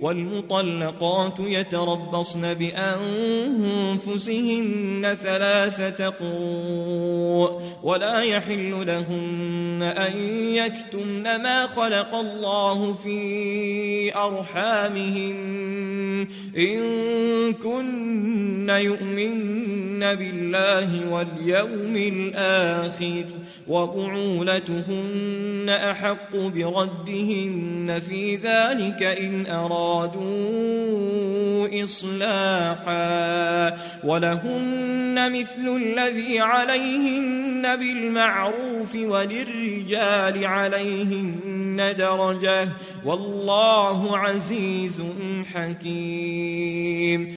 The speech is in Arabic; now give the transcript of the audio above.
والمطلقات يتربصن بأنفسهن 3 قروء ولا يحل لهن أن يكتمن ما خلق الله في أرحامهن إن كن يؤمن بالله واليوم الآخر وبعولتهن أحق بردهن في ذلك إن أرادوا إصلاحا ولهن مثل الذي عليهن بالمعروف وللرجال عليهن درجة والله عزيز حكيم.